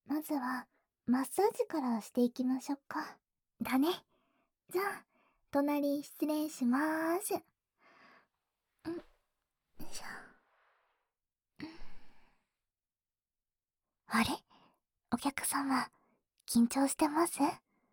まずは、マッサージからしていきましょうか。だね。じゃあ、隣失礼しまーす。よいしょ。あれ、お客様、緊張してます？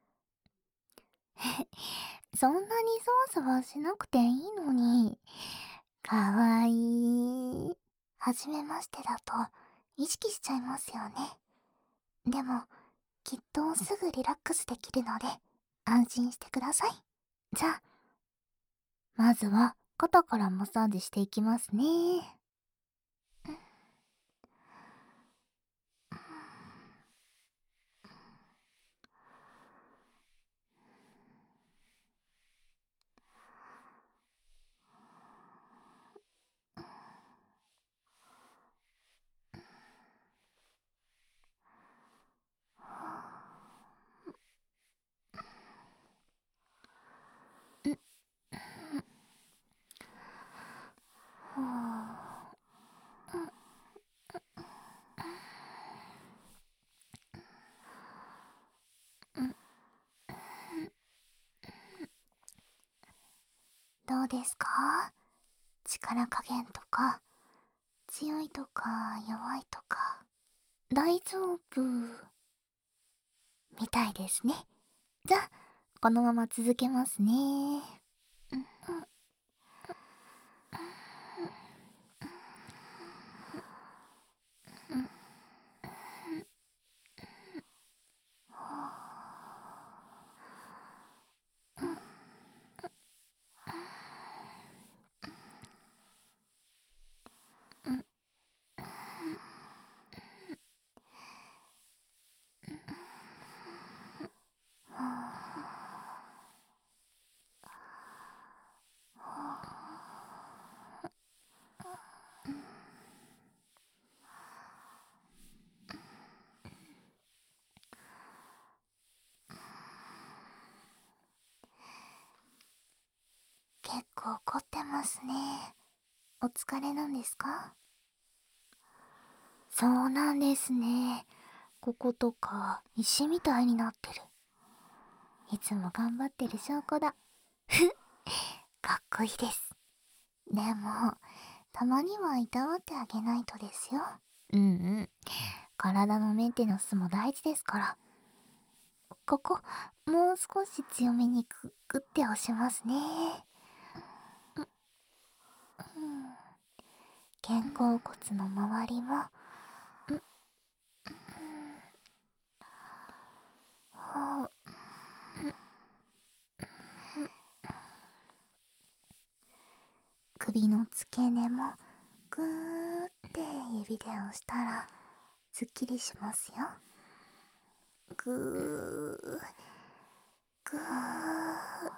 そんなにそわそわしなくていいのに。かわいい。はじめましてだと、意識しちゃいますよね。でも、きっとすぐリラックスできるので、安心してください。じゃあ、まずは肩からマッサージしていきますね。どうですか？力加減とか、強いとか弱いとか、大丈夫みたいですね。じゃあ、このまま続けますね。結構怒ってますね。お疲れなんですか？そうなんですね。こことか石みたいになってる。いつも頑張ってる証拠だ。かっこいいです。でも、たまにはいたわってあげないとですよ。うんうん。体のメンテナンスも大事ですから。ここ、もう少し強めにグッて押しますね。肩甲骨の周りも、ほう、首の付け根も、ぐーって指で押したら、すっきりしますよ。ぐー、ぐー。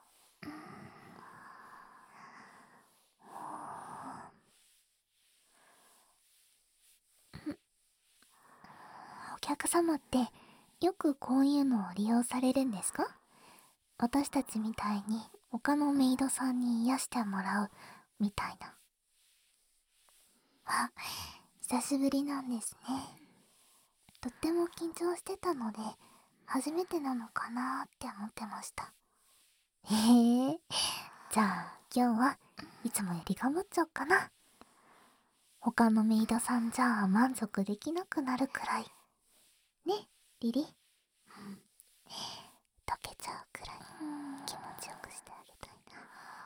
お客様ってよくこういうのを利用されるんですか？私たちみたいに他のメイドさんに癒してもらうみたいな。あ、久しぶりなんですね。とっても緊張してたので、初めてなのかなーって思ってました。へえ、じゃあ今日はいつもより頑張っちゃおうかな。他のメイドさんじゃ満足できなくなるくらい。ね、リリ。溶けちゃうくらい気持ちよくしてあげたいな。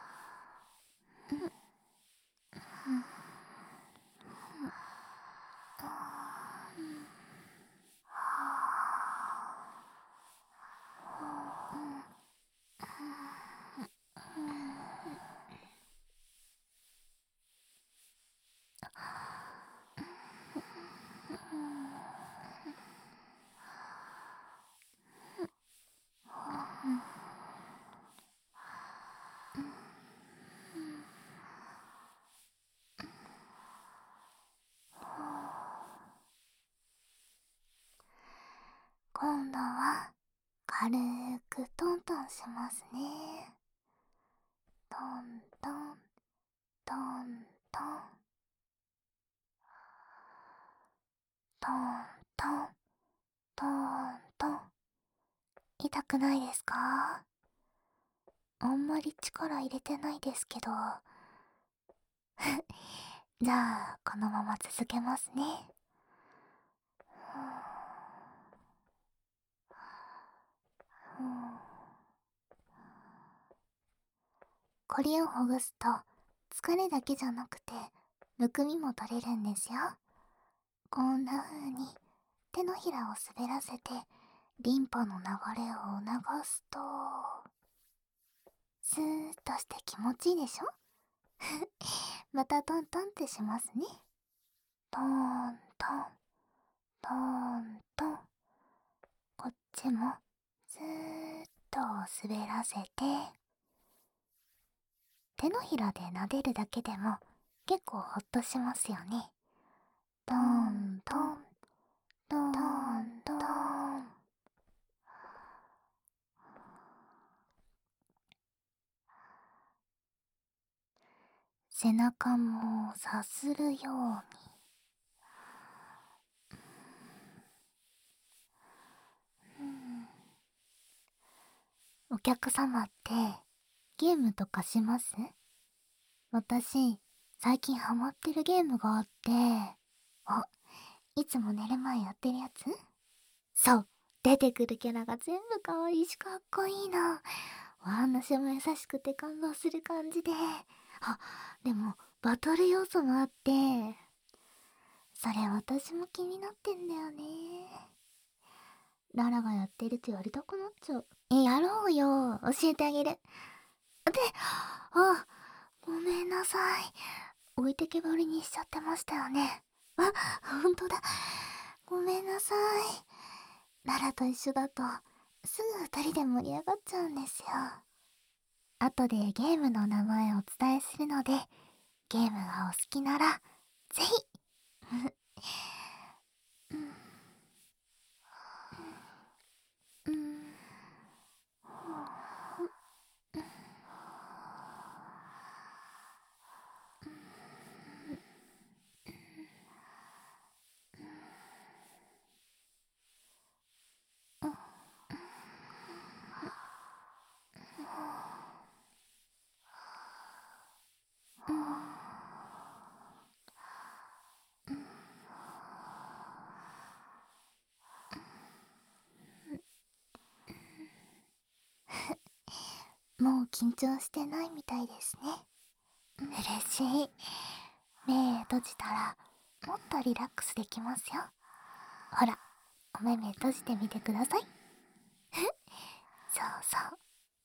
今度は軽くトントンしますね。トントン、トントン、トントン。 トーントン。痛くないですか？あんまり力入れてないですけど。じゃあ、このまま続けますね。これをほぐすと、疲れだけじゃなくて、むくみも取れるんですよ。こんな風に、手のひらを滑らせて、リンパの流れを促すと、スーッとして気持ちいいでしょ？またトントンってしますね。トントン、トントン。こっちも、スーッと滑らせて、手のひらで撫でるだけでも結構ほっとしますよね。トントン、トントン。背中もさするように。お客様ってゲームとかします？私、最近ハマってるゲームがあって、あ、いつも寝る前やってるやつ？そう、出てくるキャラが全部可愛いしかっこいいの。お話も優しくて感動する感じで。あ、でも、バトル要素もあって、それ私も気になってんだよね。ララがやってるとやりたくなっちゃう。やろうよ。教えてあげる。で、あ、ごめんなさい。置いてけぼりにしちゃってましたよね。あ、ほんとだ。ごめんなさい。ララと一緒だと、すぐ二人で盛り上がっちゃうんですよ。後でゲームの名前をお伝えするので、ゲームがお好きなら、ぜひ。うん。もう緊張してないみたいですね。嬉しい。目閉じたら、もっとリラックスできますよ。ほら、お目目閉じてみてください。そうそう。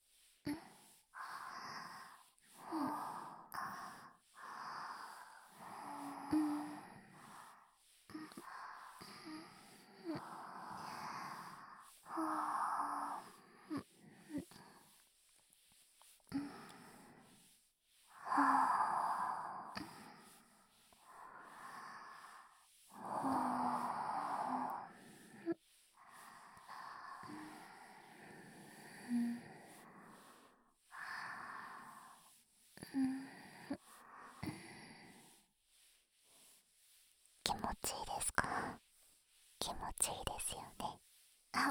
気持ちいいですか？気持ちいいですよね。あ、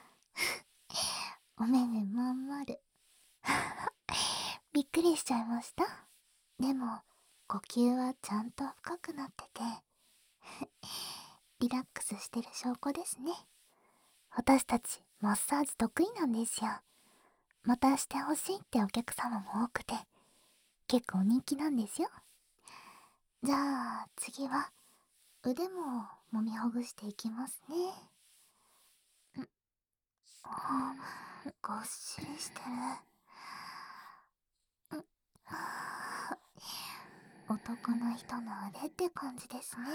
お目目まん丸。びっくりしちゃいました。でも、呼吸はちゃんと深くなってて、リラックスしてる証拠ですね。私たち、マッサージ得意なんですよ。またしてほしいってお客様も多くて、結構人気なんですよ。じゃあ、次は、腕も揉みほぐしていきますね。あ、ごっしりしてる。男の人の腕って感じですね。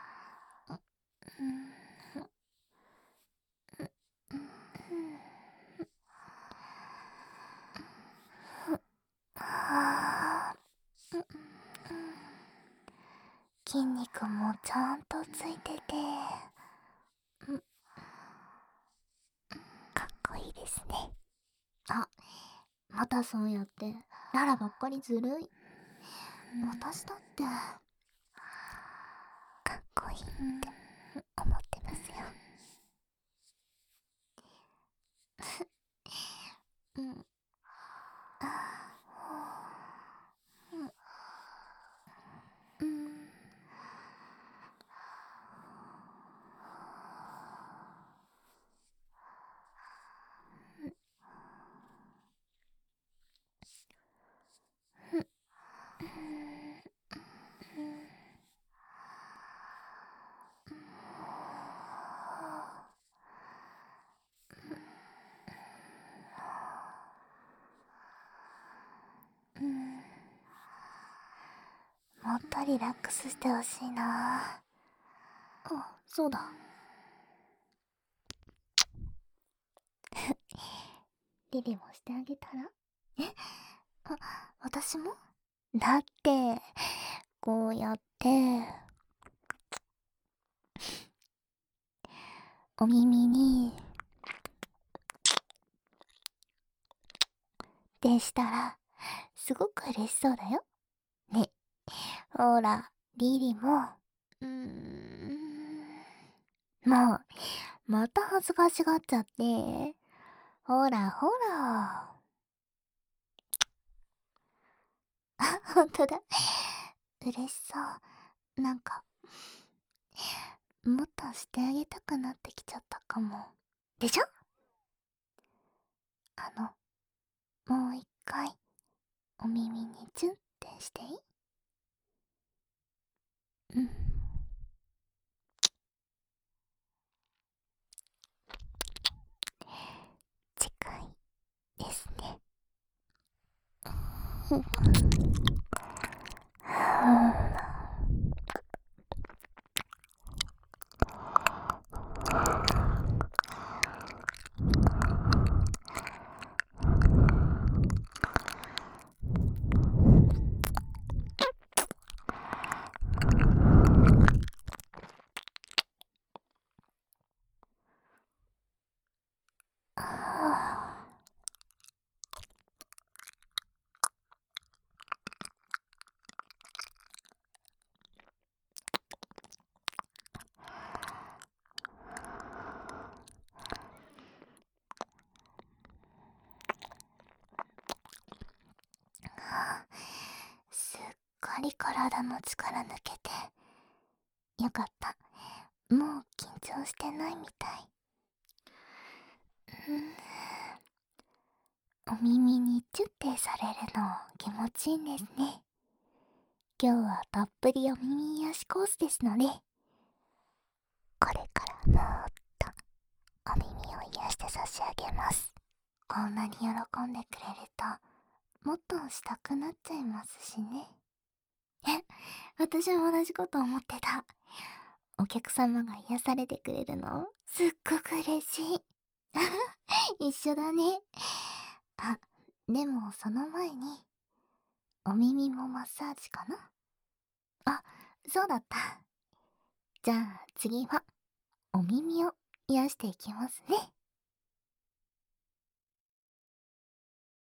筋肉もちゃんとついてて、かっこいいですね。あ、またそうやって、ララばっかりずるい。私だって、かっこいいって思ってますよ。 っとリラックスしてほしいな。あ、そうだ。リリもしてあげたら。え、あ、私も？だって、こうやって、お耳に、でしたら、すごく嬉しそうだよ。ね、ほら、リリも、もう、また恥ずかしがっちゃって。ほらほら。あ、ほんとだ。嬉しそう。なんか、もっとしてあげたくなってきちゃったかも。でしょ？もう一回、お耳にチュンってしていい？うん。近いですね。うん。すっかり体の力抜けて、よかった。もう緊張してないみたい。お耳にチュッてされるの気持ちいいんですね。今日はたっぷりお耳癒しコースですので、これからもっとお耳を癒して差し上げます。こんなに喜んでくれると、もっとしたくなっちゃいますしね。え、私も同じこと思ってた。お客様が癒されてくれるのすっごく嬉しい。一緒だね。あ、でもその前に、お耳もマッサージかな？あ、そうだった。じゃあ次は、お耳を癒していきますね。